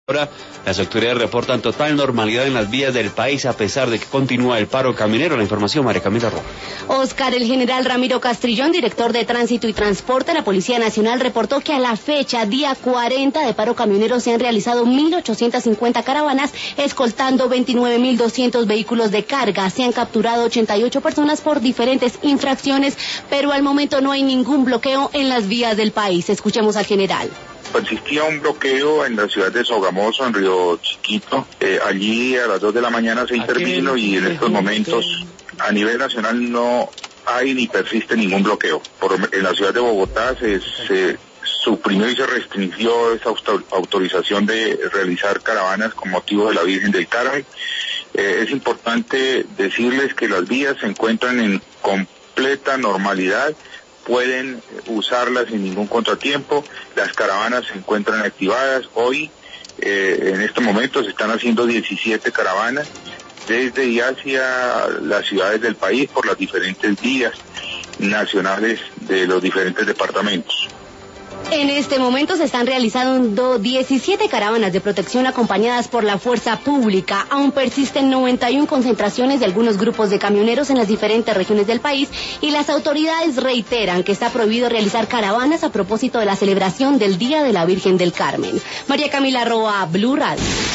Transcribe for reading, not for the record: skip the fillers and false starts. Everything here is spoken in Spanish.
Ahora, las autoridades reportan total normalidad en las vías del país a pesar de que continúa el paro camionero. La información, María Camila Roa. Oscar, el general Ramiro Castrillón, director de Tránsito y Transporte de la Policía Nacional, reportó que a la fecha, día 40 de paro camionero, se han realizado 1.850 caravanas, escoltando 29.200 vehículos de carga. Se han capturado 88 personas por diferentes infracciones, pero al momento no hay ningún bloqueo en las vías del país. Escuchemos al general. Existía un bloqueo en la ciudad de Sogamoso, en Río Chiquito. Allí a las 2 de la mañana se intervino y en estos momentos a nivel nacional no hay ni persiste ningún bloqueo. En la ciudad de Bogotá se suprimió y se restringió esa autorización de realizar caravanas con motivo de la Virgen del Carmen. Es importante decirles que las vías se encuentran en completa normalidad. Pueden usarlas sin ningún contratiempo, las caravanas se encuentran activadas. Hoy, en este momento, se están haciendo 17 caravanas desde y hacia las ciudades del país por las diferentes vías nacionales de los diferentes departamentos. En este momento se están realizando 17 caravanas de protección acompañadas por la fuerza pública. Aún persisten 91 concentraciones de algunos grupos de camioneros en las diferentes regiones del país y las autoridades reiteran que está prohibido realizar caravanas a propósito de la celebración del Día de la Virgen del Carmen. María Camila Roa, Blue Radio.